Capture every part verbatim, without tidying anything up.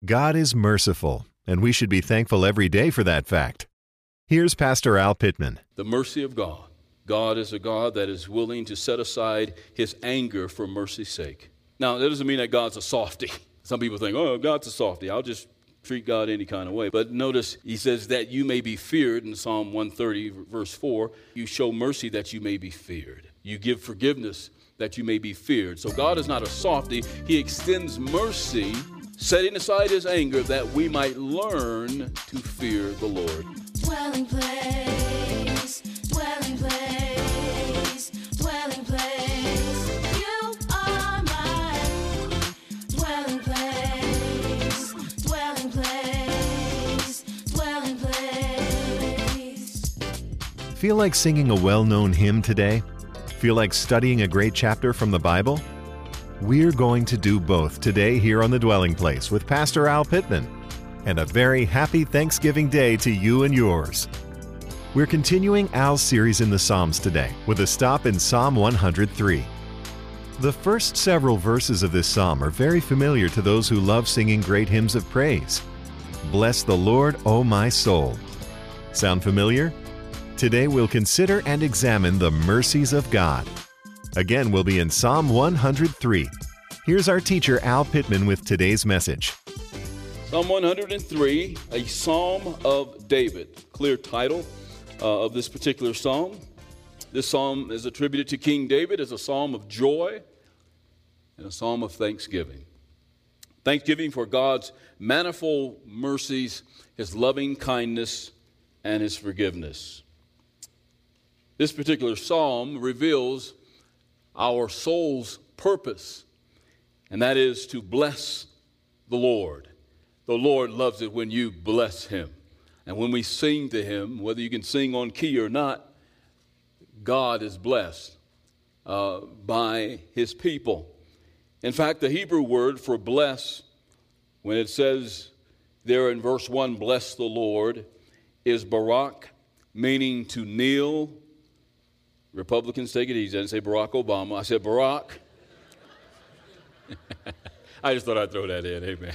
God is merciful, and we should be thankful every day for that fact. Here's Pastor Al Pittman. The mercy of God. God is a God that is willing to set aside his anger for mercy's sake. Now, that doesn't mean that God's a softy. Some people think, oh, God's a softy. I'll just treat God any kind of way. But notice he says that you may be feared in Psalm one thirty, verse four. You show mercy that you may be feared. You give forgiveness that you may be feared. So God is not a softy. He extends mercy, setting aside his anger that we might learn to fear the Lord. Dwelling place, dwelling place, dwelling place. You are my dwelling place, dwelling place, dwelling place. Feel like singing a well-known hymn today? Feel like studying a great chapter from the Bible? We're going to do both today here on The Dwelling Place with Pastor Al Pittman. And a very happy Thanksgiving Day to you and yours. We're continuing Al's series in the Psalms today with a stop in Psalm one hundred three. The first several verses of this psalm are very familiar to those who love singing great hymns of praise. Bless the Lord, O my soul. Sound familiar? Today we'll consider and examine the mercies of God. Again, we'll be in Psalm one hundred three. Here's our teacher Al Pittman with today's message. Psalm one hundred three, a Psalm of David. Clear title uh, of this particular psalm. This psalm is attributed to King David as a psalm of joy and a psalm of thanksgiving. Thanksgiving for God's manifold mercies, his loving kindness, and his forgiveness. This particular psalm reveals our soul's purpose, and that is to bless the Lord. The Lord loves it when you bless him. And when we sing to him, whether you can sing on key or not, God is blessed uh, by his people. In fact, the Hebrew word for bless, when it says there in verse one, bless the Lord, is barak, meaning to kneel. Republicans, take it easy. I didn't say Barack Obama. I said Barack. I just thought I'd throw that in. Amen.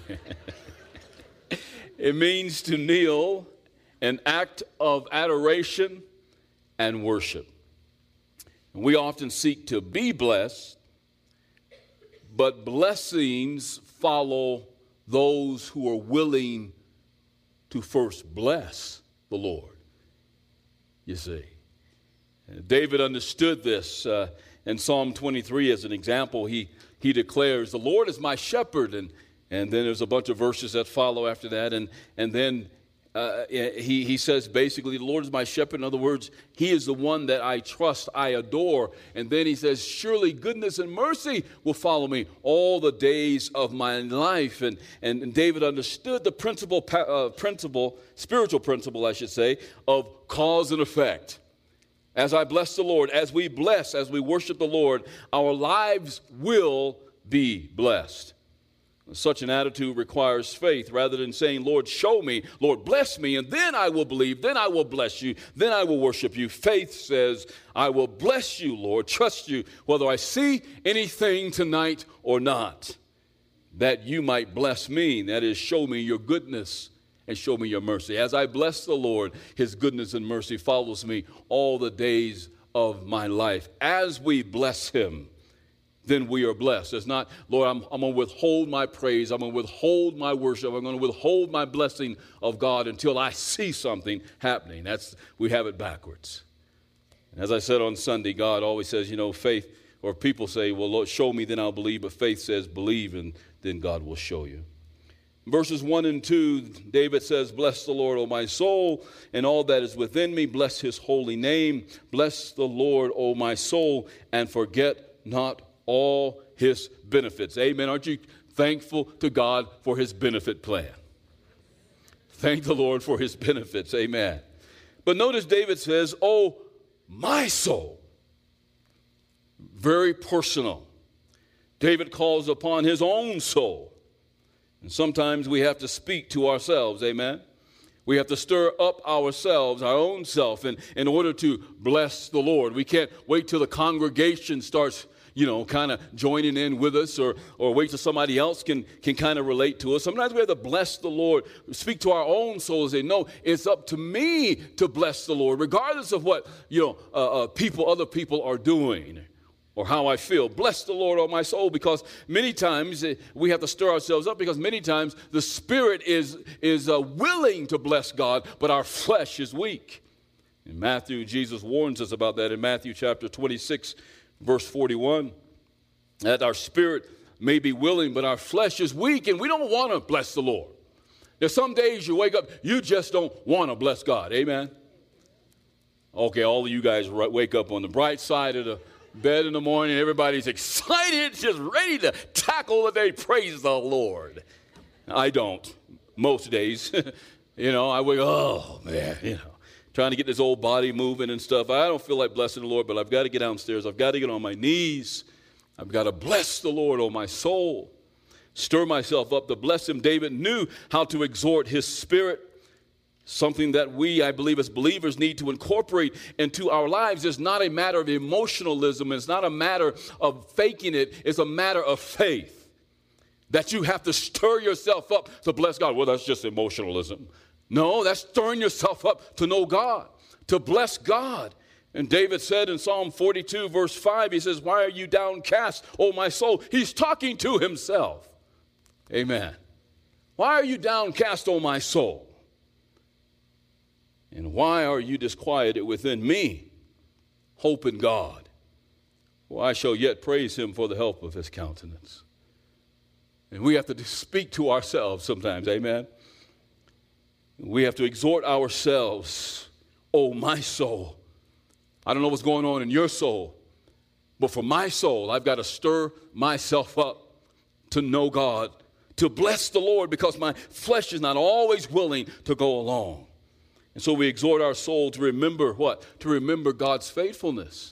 It means to kneel, an act of adoration and worship. And we often seek to be blessed, but blessings follow those who are willing to first bless the Lord, you see. David understood this uh, in Psalm twenty-three as an example. He he declares, the Lord is my shepherd, and and then there's a bunch of verses that follow after that, and and then uh, he he says basically, the Lord is my shepherd. In other words, he is the one that I trust, I adore. And then he says, surely goodness and mercy will follow me all the days of my life. And and, and David understood the principle uh, principle spiritual principle, I should say, of cause and effect. As I bless the Lord, as we bless, as we worship the Lord, our lives will be blessed. Such an attitude requires faith. Rather than saying, Lord, show me, Lord, bless me, and then I will believe, then I will bless you, then I will worship you. Faith says, I will bless you, Lord, trust you, whether I see anything tonight or not, that you might bless me. That is, show me your goodness and show me your mercy. As I bless the Lord, his goodness and mercy follows me all the days of my life. As we bless him, then we are blessed. It's not, Lord, I'm, I'm going to withhold my praise. I'm going to withhold my worship. I'm going to withhold my blessing of God until I see something happening. That's, we have it backwards. And as I said on Sunday, God always says, you know, faith, or people say, well, Lord, show me, then I'll believe. But faith says, believe, and then God will show you. Verses one and two, David says, bless the Lord, O my soul, and all that is within me. Bless his holy name. Bless the Lord, O my soul, and forget not all his benefits. Amen. Aren't you thankful to God for his benefit plan? Thank the Lord for his benefits. Amen. But notice David says, oh, my soul. Very personal. David calls upon his own soul. And sometimes we have to speak to ourselves, amen? We have to stir up ourselves, our own self, in, in order to bless the Lord. We can't wait till the congregation starts you know, kind of joining in with us, or or wait till somebody else can, can kind of relate to us. Sometimes we have to bless the Lord, speak to our own souls, and say, no, it's up to me to bless the Lord, regardless of what, you know, uh, uh, people, other people are doing, or how I feel. Bless the Lord, oh my soul, because many times we have to stir ourselves up, because many times the spirit is, is uh, willing to bless God, but our flesh is weak. In Matthew, Jesus warns us about that in Matthew chapter twenty-six, verse forty-one, that our spirit may be willing, but our flesh is weak, and we don't want to bless the Lord. There's some days you wake up, you just don't want to bless God. Amen? Okay, all of you guys wake up on the bright side of the bed in the morning, everybody's excited, just ready to tackle the day. Praise the Lord. I don't, most days. You know, I wake up, oh, man, you know, trying to get this old body moving and stuff. I don't feel like blessing the Lord, but I've got to get downstairs. I've got to get on my knees. I've got to bless the Lord, oh, my soul. Stir myself up to bless him. David knew how to exhort his spirit. Something that we, I believe, as believers need to incorporate into our lives. Is not a matter of emotionalism. It's not a matter of faking it. It's a matter of faith. That you have to stir yourself up to bless God. Well, that's just emotionalism. No, that's stirring yourself up to know God, to bless God. And David said in Psalm forty-two, verse five, he says, why are you downcast, O my soul? He's talking to himself. Amen. Why are you downcast, O my soul? And why are you disquieted within me? Hope in God. For I shall yet praise him for the help of his countenance. And we have to speak to ourselves sometimes, amen? We have to exhort ourselves, oh, my soul. I don't know what's going on in your soul, but for my soul, I've got to stir myself up to know God, to bless the Lord, because my flesh is not always willing to go along. And so we exhort our soul to remember what? To remember God's faithfulness.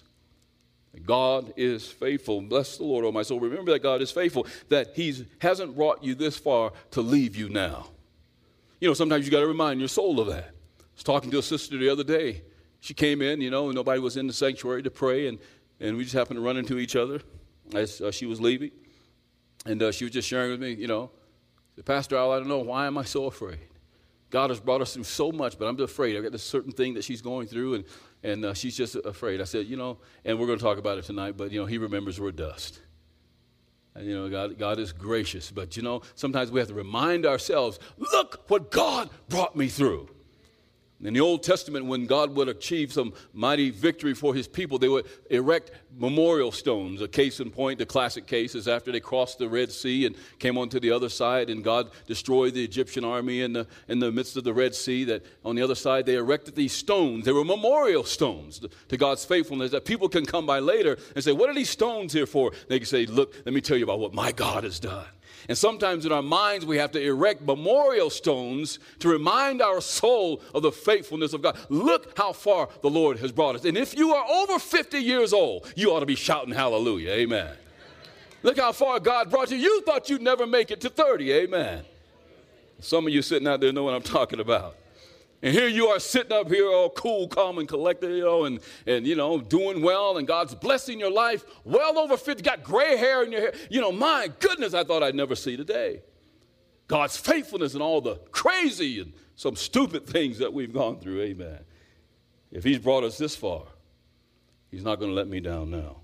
God is faithful. Bless the Lord, oh my soul. Remember that God is faithful, that he hasn't brought you this far to leave you now. You know, sometimes you got to remind your soul of that. I was talking to a sister the other day. She came in, you know, and nobody was in the sanctuary to pray, and, and we just happened to run into each other as uh, she was leaving. And uh, she was just sharing with me, you know, Pastor Al, I don't know, why am I so afraid? God has brought us through so much, but I'm just afraid. I've got this certain thing that she's going through, and, and uh, she's just afraid. I said, you know, and we're going to talk about it tonight, but, you know, he remembers we're dust. And, you know, God, God is gracious. But, you know, sometimes we have to remind ourselves, look what God brought me through. In the Old Testament, when God would achieve some mighty victory for his people, they would erect memorial stones. A case in point, the classic case, is after they crossed the Red Sea and came onto the other side, and God destroyed the Egyptian army in the, in the midst of the Red Sea, that on the other side they erected these stones. They were memorial stones to, to God's faithfulness, that people can come by later and say, what are these stones here for? They can say, look, let me tell you about what my God has done. And sometimes in our minds we have to erect memorial stones to remind our soul of the faithfulness of God. Look how far the Lord has brought us. And if you are over fifty years old, you ought to be shouting hallelujah. Amen. Look how far God brought you. You thought you'd never make it to thirty. Amen. Some of you sitting out there know what I'm talking about. And here you are sitting up here all cool, calm, and collected, you know, and, and, you know, doing well, and God's blessing your life, well over fifty, got gray hair in your hair. You know, my goodness, I thought I'd never see today. God's faithfulness and all the crazy and some stupid things that we've gone through, amen. If he's brought us this far, he's not going to let me down now.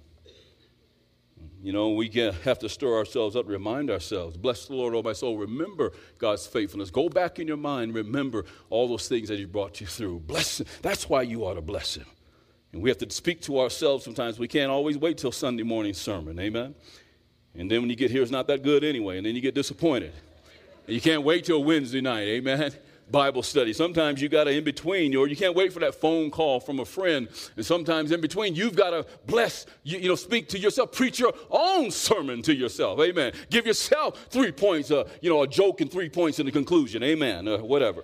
You know, we have to stir ourselves up, remind ourselves, bless the Lord, oh my soul, remember God's faithfulness. Go back in your mind, remember all those things that he brought you through. Bless him. That's why you ought to bless him. And we have to speak to ourselves sometimes. We can't always wait till Sunday morning sermon, amen? And then when you get here, it's not that good anyway, and then you get disappointed. And you can't wait till Wednesday night, amen? Bible study. Sometimes you got to in between, or you can't wait for that phone call from a friend. And sometimes in between, you've got to bless, you, you know, speak to yourself, preach your own sermon to yourself. Amen. Give yourself three points, uh, you know, a joke and three points in the conclusion. Amen. Uh, whatever.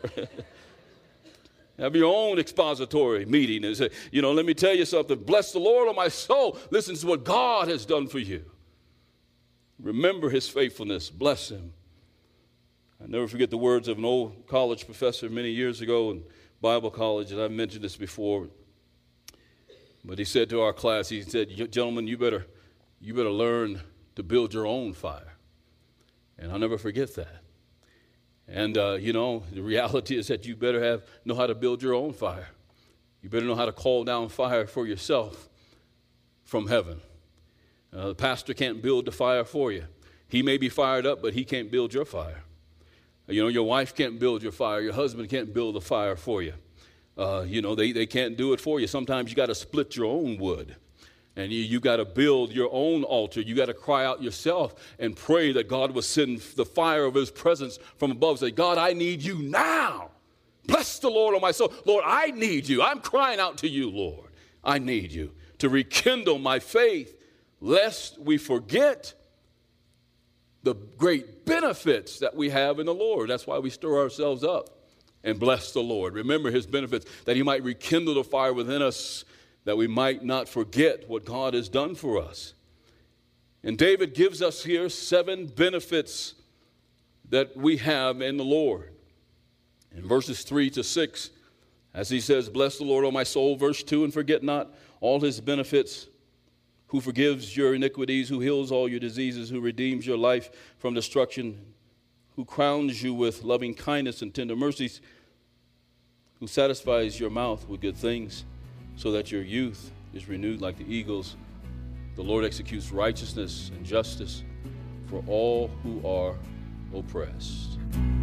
Have your own expository meeting and say, you know, let me tell you something. Bless the Lord, oh my soul. Listen to what God has done for you. Remember his faithfulness. Bless him. I never forget the words of an old college professor many years ago in Bible college, and I've mentioned this before. But he said to our class, he said, gentlemen, you better you better learn to build your own fire. And I'll never forget that. And, uh, you know, the reality is that you better have know how to build your own fire. You better know how to call down fire for yourself from heaven. Uh, the pastor can't build the fire for you. He may be fired up, but he can't build your fire. You know, your wife can't build your fire. Your husband can't build a fire for you. Uh, you know, they, they can't do it for you. Sometimes you got to split your own wood. And you, you got to build your own altar. You got to cry out yourself and pray that God will send the fire of his presence from above. Say, God, I need you now. Bless the Lord, oh my soul. Lord, I need you. I'm crying out to you, Lord. I need you to rekindle my faith, lest we forget the great benefits that we have in the Lord. That's why we stir ourselves up and bless the Lord. Remember his benefits, that he might rekindle the fire within us, that we might not forget what God has done for us. And David gives us here seven benefits that we have in the Lord. In verses three to six, as he says, bless the Lord, O my soul. Verse two, and forget not all his benefits, who forgives your iniquities, who heals all your diseases, who redeems your life from destruction, who crowns you with loving kindness and tender mercies, who satisfies your mouth with good things, so that your youth is renewed like the eagles. The Lord executes righteousness and justice for all who are oppressed.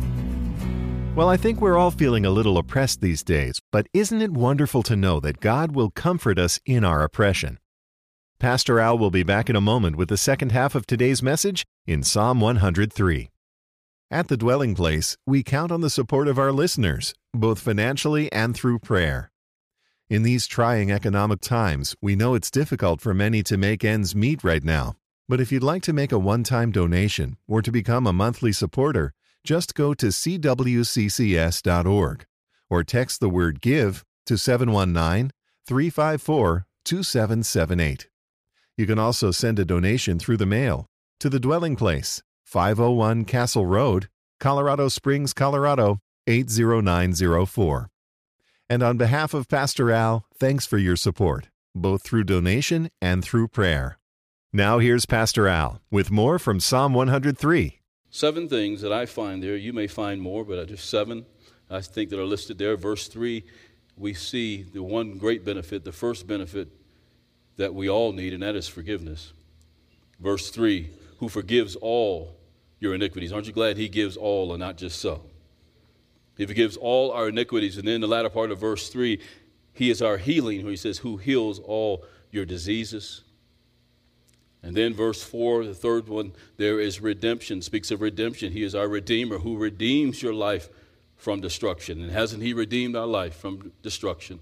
Well, I think we're all feeling a little oppressed these days, but isn't it wonderful to know that God will comfort us in our oppression? Pastor Al will be back in a moment with the second half of today's message in Psalm one hundred three. At the Dwelling Place, we count on the support of our listeners, both financially and through prayer. In these trying economic times, we know it's difficult for many to make ends meet right now. But if you'd like to make a one-time donation or to become a monthly supporter, just go to c w c c s dot org or text the word GIVE to seven one nine, three five four, two seven seven eight. You can also send a donation through the mail to The Dwelling Place, five oh one Castle Road, Colorado Springs, Colorado, eight oh nine oh four. And on behalf of Pastor Al, thanks for your support, both through donation and through prayer. Now here's Pastor Al with more from Psalm one hundred three. Seven things that I find there. You may find more, but just seven I think that are listed there. Verse three, we see the one great benefit, the first benefit that we all need, and that is forgiveness. Verse three, who forgives all your iniquities. Aren't you glad he gives all and not just some? He forgives all our iniquities. And then the latter part of verse three, he is our healing, where he says, who heals all your diseases. And then verse four, the third one, there is redemption, speaks of redemption. He is our Redeemer who redeems your life from destruction. And hasn't he redeemed our life from destruction?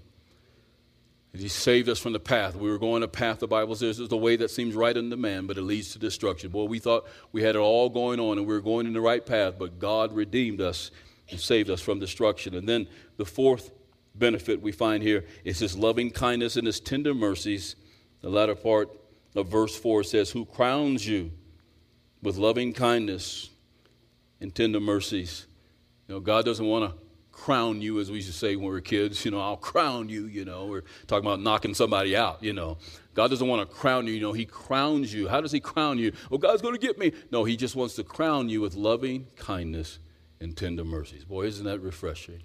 He saved us from the path. We were going a path, the Bible says, is the way that seems right unto man, but it leads to destruction. Boy, we thought we had it all going on and we were going in the right path, but God redeemed us and saved us from destruction. And then the fourth benefit we find here is his loving kindness and his tender mercies. The latter part of verse four says, who crowns you with loving kindness and tender mercies. You know, God doesn't want to crown you, as we used to say when we were kids. You know, I'll crown you, you know. We're talking about knocking somebody out, you know. God doesn't want to crown you, you know. He crowns you. How does he crown you? Oh, God's going to get me. No, he just wants to crown you with loving kindness and tender mercies. Boy, isn't that refreshing?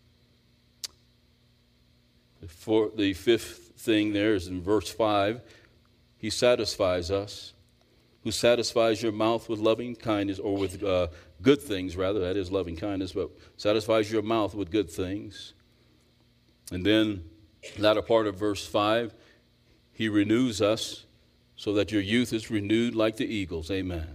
For the fifth thing there is in verse five. He satisfies us, who satisfies your mouth with loving kindness, or with uh, good things, rather. That is loving kindness, but satisfies your mouth with good things. And then, latter part of verse five, he renews us so that your youth is renewed like the eagles. Amen.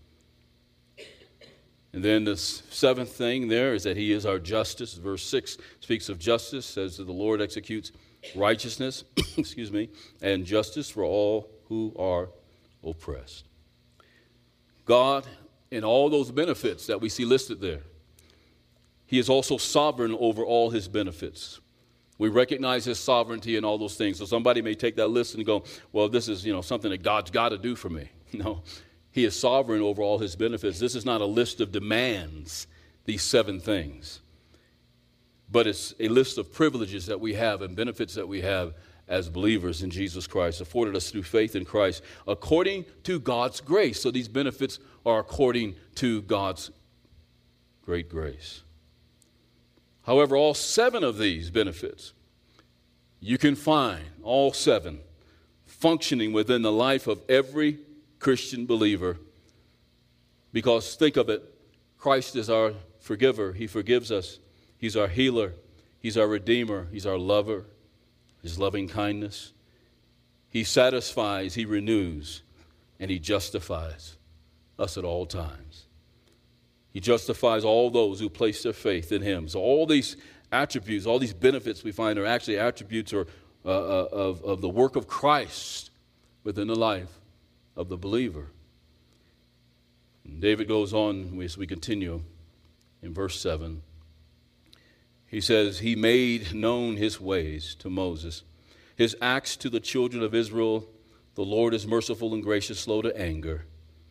And then the seventh thing there is that he is our justice. Verse six speaks of justice, says that the Lord executes righteousness, excuse me, and justice for all who are oppressed. God, in all those benefits that we see listed there, he is also sovereign over all his benefits. We recognize his sovereignty in all those things. So somebody may take that list and go, well, this is, you know, something that God's got to do for me. No, he is sovereign over all his benefits. This is not a list of demands, these seven things. But it's a list of privileges that we have and benefits that we have as believers in Jesus Christ, afforded us through faith in Christ, according to God's grace. So these benefits are according to God's great grace. However, all seven of these benefits, you can find all seven functioning within the life of every Christian believer. Because think of it, Christ is our forgiver. He forgives us. He's our healer. He's our redeemer. He's our lover. His loving kindness. He satisfies, he renews, and he justifies us at all times. He justifies all those who place their faith in him. So all these attributes, all these benefits we find are actually attributes or, uh, uh, of, of the work of Christ within the life of the believer. And David goes on as we continue in verse seven. He says, he made known his ways to Moses, his acts to the children of Israel. The Lord is merciful and gracious, slow to anger,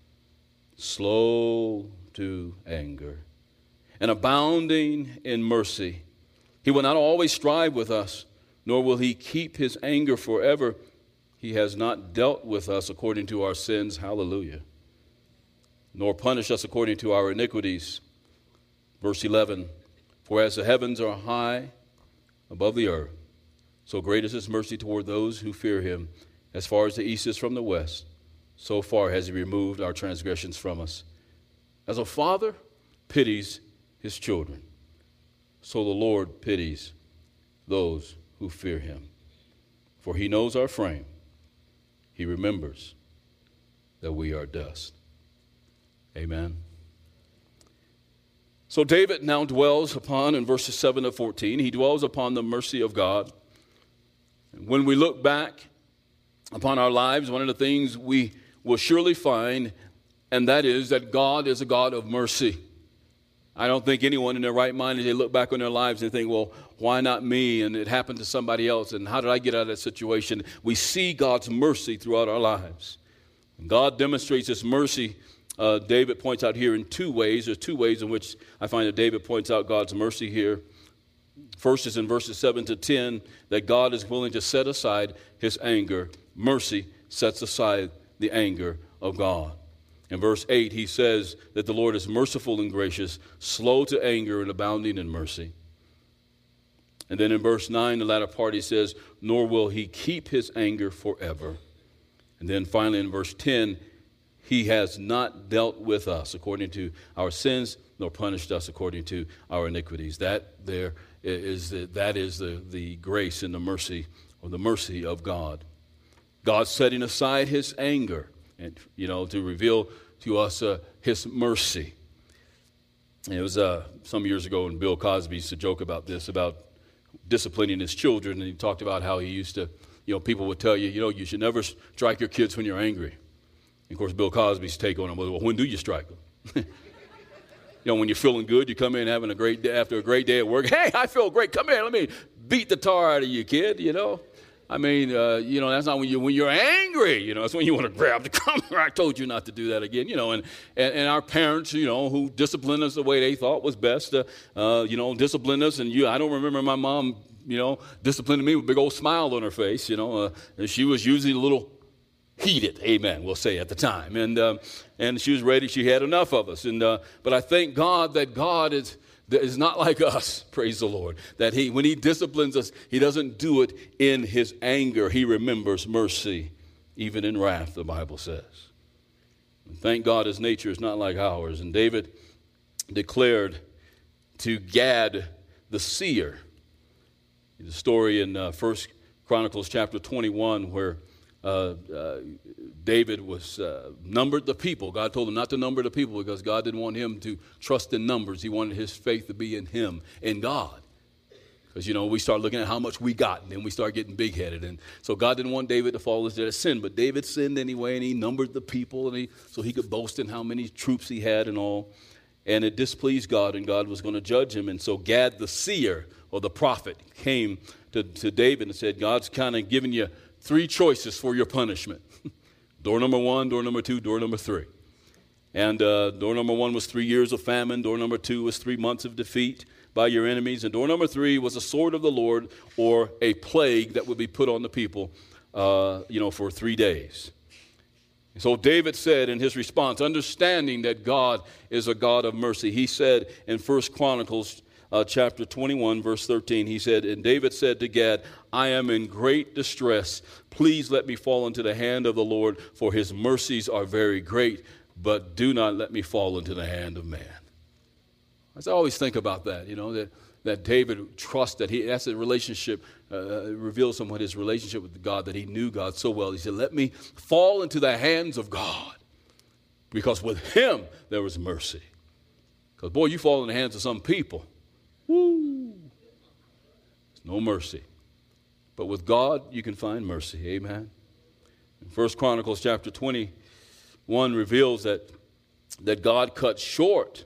slow to anger, and abounding in mercy. He will not always strive with us, nor will he keep his anger forever. He has not dealt with us according to our sins, hallelujah, nor punish us according to our iniquities. Verse eleven, for as the heavens are high above the earth, so great is his mercy toward those who fear him. As far as the east is from the west, so far has he removed our transgressions from us. As a father pities his children, so the Lord pities those who fear him. For he knows our frame. He remembers that we are dust. Amen. So David now dwells upon, in verses seven to fourteen, he dwells upon the mercy of God. And when we look back upon our lives, one of the things we will surely find, and that is that God is a God of mercy. I don't think anyone in their right mind, as they look back on their lives and think, well, why not me? And it happened to somebody else. And how did I get out of that situation? We see God's mercy throughout our lives. And God demonstrates his mercy. Uh, David points out here in two ways. There's two ways in which I find that David points out God's mercy here. First is in verses seven to ten, that God is willing to set aside his anger. Mercy sets aside the anger of God. In verse eight, he says that the Lord is merciful and gracious, slow to anger and abounding in mercy. And then in verse nine, the latter part, he says, nor will he keep his anger forever. And then finally in verse ten, he has not dealt with us according to our sins, nor punished us according to our iniquities. That there is the, that is the, the grace and the mercy, or the mercy of God. God setting aside his anger, and you know, to reveal to us uh, his mercy. And it was uh, some years ago when Bill Cosby used to joke about this, about disciplining his children, and he talked about how he used to, you know, people would tell you, you know, you should never strike your kids when you're angry. And of course, Bill Cosby's take on it was, well, when do you strike them? You know, when you're feeling good, you come in having a great day, after a great day at work. Hey, I feel great. Come here, let me beat the tar out of you, kid, you know. I mean, uh, you know, that's not when, you, when you're angry, you know, that's when you want to grab the camera. I told you not to do that again, you know, and, and, and our parents, you know, who disciplined us the way they thought was best, uh, uh, you know, disciplined us. And you, I don't remember my mom, you know, disciplining me with a big old smile on her face, you know, uh, and she was usually a little heated, amen, we'll say at the time. And um, and she was ready, she had enough of us. And uh, but I thank God that God is, is not like us, praise the Lord, that he, when he disciplines us, he doesn't do it in his anger. He remembers mercy, even in wrath, the Bible says. And thank God his nature is not like ours. And David declared to Gad the seer, the story in uh, First Chronicles chapter twenty-one, where Uh, uh, David was uh, numbered the people. God told him not to number the people because God didn't want him to trust in numbers. He wanted his faith to be in him, in God. Because, you know, we start looking at how much we got, and then we start getting big-headed. And so God didn't want David to fall into that sin. But David sinned anyway, and he numbered the people, and he so he could boast in how many troops he had and all. And it displeased God, and God was going to judge him. And so Gad the seer, or the prophet, came to, to David and said, God's kind of giving you three choices for your punishment. Door number one, door number two, door number three. And uh, door number one was three years of famine. Door number two was three months of defeat by your enemies. And door number three was a sword of the Lord, or a plague that would be put on the people, uh, you know, for three days. So David said in his response, understanding that God is a God of mercy, he said in First Chronicles uh, chapter twenty-one, verse thirteen, he said, and David said to Gad, I am in great distress. Please let me fall into the hand of the Lord, for his mercies are very great, but do not let me fall into the hand of man. I always think about that, you know, that, that David trusts that he, that's a relationship, uh, reveals somewhat his relationship with God, that he knew God so well. He said, let me fall into the hands of God, because with him there was mercy. Because, boy, you fall in the hands of some people, woo, there's no mercy. But with God, you can find mercy, amen. In First Chronicles chapter twenty-one reveals that, that God cut short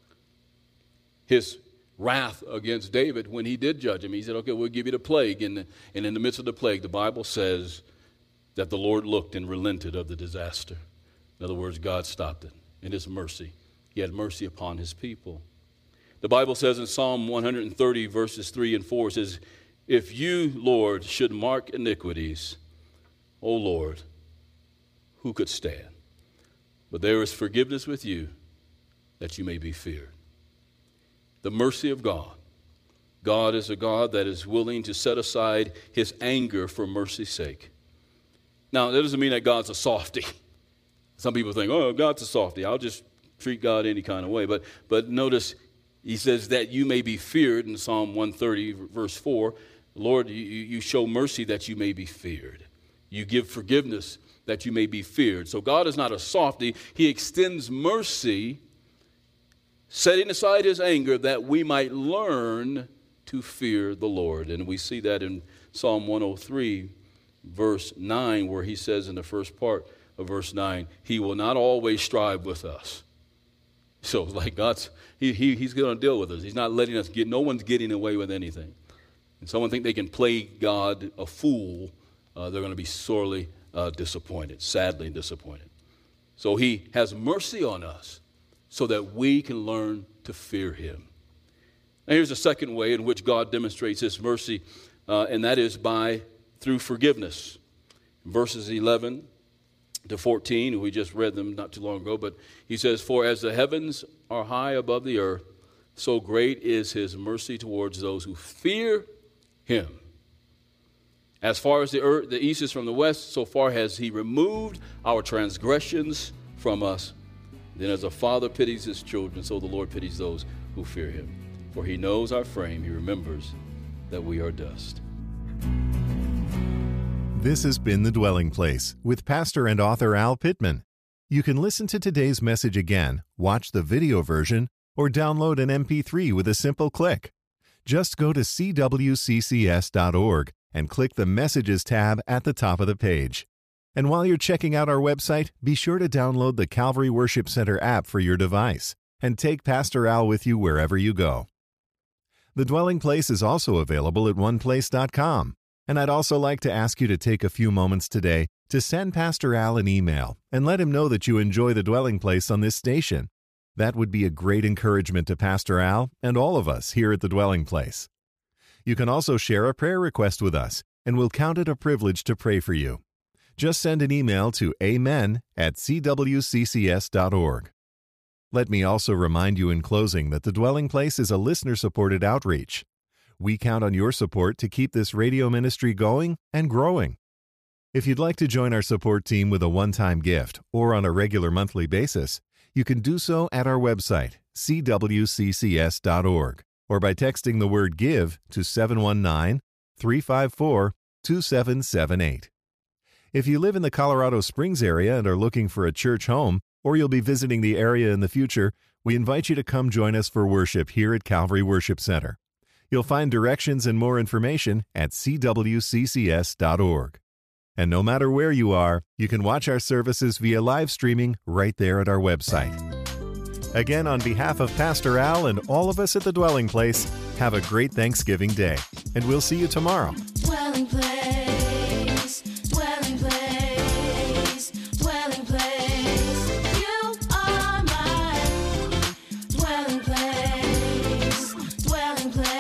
his wrath against David when he did judge him. He said, okay, we'll give you the plague. And, and in the midst of the plague, the Bible says that the Lord looked and relented of the disaster. In other words, God stopped it in his mercy. He had mercy upon his people. The Bible says in Psalm one thirty, verses three and four, it says, if you, Lord, should mark iniquities, O Lord, who could stand? But there is forgiveness with you, that you may be feared. The mercy of God. God is a God that is willing to set aside his anger for mercy's sake. Now, that doesn't mean that God's a softy. Some people think, oh, God's a softy. I'll just treat God any kind of way. But, but notice he says that you may be feared in Psalm one thirty, verse four. Lord, you, you show mercy that you may be feared. You give forgiveness that you may be feared. So God is not a softy. He extends mercy, setting aside his anger, that we might learn to fear the Lord. And we see that in Psalm one oh three, verse nine, where he says in the first part of verse nine, he will not always strive with us. So it's like God's, he, he, he's going to deal with us. He's not letting us get, no one's getting away with anything. And someone think they can play God a fool, uh, they're going to be sorely uh, disappointed, sadly disappointed. So he has mercy on us, so that we can learn to fear him. Now here's a second way in which God demonstrates his mercy, uh, and that is by through forgiveness. Verses eleven to fourteen, we just read them not too long ago, but he says, for as the heavens are high above the earth, so great is his mercy towards those who fear him. As far as the earth, the east is from the west, so far has he removed our transgressions from us. Then as a father pities his children, so the Lord pities those who fear him. For he knows our frame. He remembers that we are dust. This has been The Dwelling Place with pastor and author Al Pittman. You can listen to today's message again, watch the video version, or download an M P three with a simple click. Just go to C W C C S dot org and click the Messages tab at the top of the page. And while you're checking out our website, be sure to download the Calvary Worship Center app for your device and take Pastor Al with you wherever you go. The Dwelling Place is also available at one place dot com, and I'd also like to ask you to take a few moments today to send Pastor Al an email and let him know that you enjoy The Dwelling Place on this station. That would be a great encouragement to Pastor Al and all of us here at The Dwelling Place. You can also share a prayer request with us, and we'll count it a privilege to pray for you. Just send an email to amen at c w c c s dot org. Let me also remind you in closing that The Dwelling Place is a listener-supported outreach. We count on your support to keep this radio ministry going and growing. If you'd like to join our support team with a one-time gift or on a regular monthly basis, you can do so at our website, c w c c s dot org, or by texting the word GIVE to seven one nine, three five four, two seven seven eight. If you live in the Colorado Springs area and are looking for a church home, or you'll be visiting the area in the future, we invite you to come join us for worship here at Calvary Worship Center. You'll find directions and more information at c w c c s dot org. And no matter where you are, you can watch our services via live streaming right there at our website. Again, on behalf of Pastor Al and all of us at The Dwelling Place, have a great Thanksgiving Day, and we'll see you tomorrow. Dwelling place, dwelling place, dwelling place. You are dwelling place.